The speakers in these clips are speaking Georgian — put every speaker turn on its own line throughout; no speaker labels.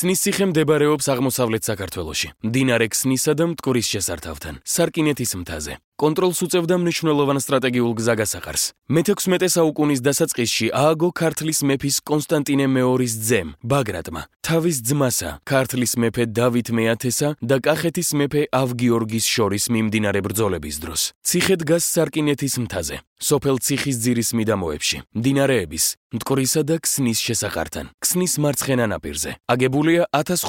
ქსნის ციხე მდებარეობს აღმოსავლეთ საქართველოში, მდინარე ქსნისა და მტკვრის შესართავთან, სარკინეთის მთაზე. კონტროლს უწევდა მნიშვნელოვან სტრატეგიულ გზაგასახარს. მე-16 საუკუნის დასაწყისში ააგო ქართლის მეფის კონსტანტინე მეორის ძემ, ბაგრატმა, თავის ძმასა, ქართლის მეფე დავით მე-10-სა და კახეთის მეფე ავგიორგის შორის მიმდინარე ბრძოლების დროს. ციხე დგას სარკინეთის მთაზე, სოფელ ციხისძირის მიდამოებში, მდინარეების მტკვრისა და ქსნის შესახართან, ქსნის მარცხენა ნაპირზე. აგებულია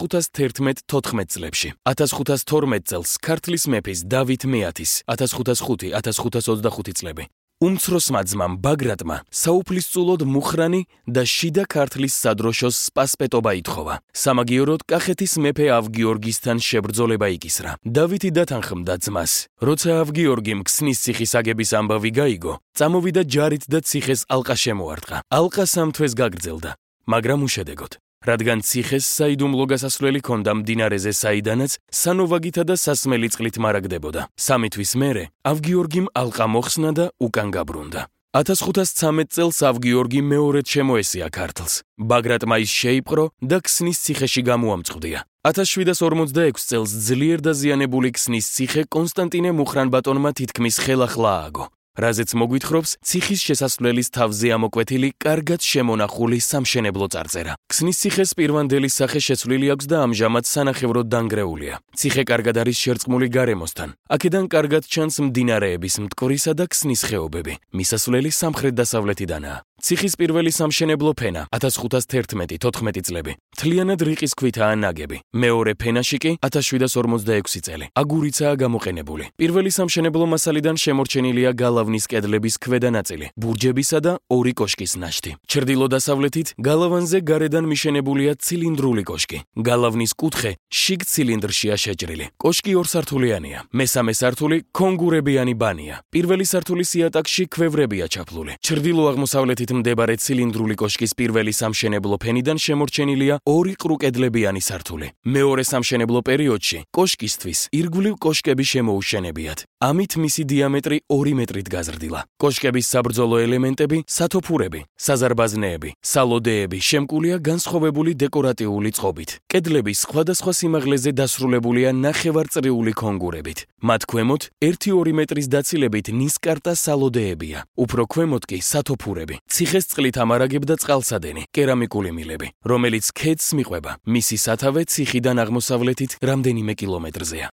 1511-14 წლებში. 1512 წელს ქართლის მეფის დავით მე-10-ის 1505-1525 წლები. უმცროსმა ძმამ ბაგრატმა საუფლისწულოდ მუხრანი და შიდა ქართლის სადროშოს სპასპეტობა ითხოვა. სამაგიეროდ კახეთის მეფე ავგიორგისთან შებრძოლება იკისრა. დავითი დათანხმდა ძმას. როცა ავგიორგიმ ქსნის ციხის აგების ამბავი გაიგო, წამოვიდა ჯარით და ციხეს ალყა შემოარტყა. ალყა 3 თვეს გაგრძელდა, მაგრამ უშედეგოდ. რადგან ციხეს საიდუმლო გასასვლელი ჰქონდა მდინარეზე, საიდანაც სანოვაგითა და სასმელი წყლით მარაგდებოდა. 3 თვის მერე ავგიორგიმ ალყა მოხსნა და უკან გაბრუნდა. 1513 წელს ავგიორგი მეორედ შემოესია ქართლს. ბაგრატმა ის შეიპყრო და ქსნის ციხეში გამოამწყვდია. 1746 წელს ძლიერ დაზიანებული ქსნის ციხე კონსტანტინე მუხრან-ბატონმა თითქმის ხელახლა ააგო. რაზეც მოგვითხრობს ციხის შესასვლელის თავზე ამოკვეთილი კარგად შემონახული სამშენებლო წარწერა. ქსნის ციხეს პირვანდელი სახე შეცვლილი აქვს და ამჟამად სანახევროდ დანგრეულია. ციხე კარგად არის შერწყმული გარემოსთან. აქედან კარგად ჩანს მდინარეების მტკვრისა და ქსნის ხეობები. მისასვლელი სამხრეთ-დასავლეთიდანაა. ციხის პირველი სამშენებლო ფენა 1511-14 წლები. მთლიანად რიყის ქვითაა ნაგები. მეორე ფენაში კი 1746 წელი. აგურიცაა გამოყენებული. პირველი სამშენებლო მასალიდან შემორჩენილია გალავნის კედლების ქვედა ნაწილი, ბურჯებისა და 2 კოშკის ნაშთი. ჩრდილო-დასავლეთით გალავანზე გარედან მიშენებულია ცილინდრული კოშკი. გალავნის კუთხე შიგ ცილინდრშია შეჭრილი. კოშკი 2 სართულიანია. მესამე სართული კონგურებიანი ბანია. პირველი სართულის იატაკში ქვევრებია ჩაფლული. ჩრდილო-აღმოსავლეთით მდებარე ცილინდრული კოშკის პირველი სამშენებლო ფენიდან შემორჩენილია 2 ყრუკედლებიანი სართული. მეორე სამშენებლო პერიოდში კოშკისთვის ირგვლივ კოშკები შემოუშენებიათ. ამით მისი დიამეტრი 2 მეტრით გაზრდილა. კოშკების საბრძოლო ელემენტები, სათოფურები, საზარბაზნეები, სალოდეები შემკულია განსხვავებული დეკორატიული წყობით. კედლები სხვადასხვა სიმაღლეზე დასრულებულია ნახევარწრიული კონგურებით. მათ ქვემოთ 1-2 მეტრის დაცილებით ნისკარტა სალოდეებია. უფრო ქვემოთ კი სათოფურები. ციხეს წყლით ამარაგებდა წყალსადენი, კერამიკული მილები, რომელიც ქედს მიყვება. მისი სათავე ციხიდან აღმოსავლეთით რამდენიმე კილომეტრზეა.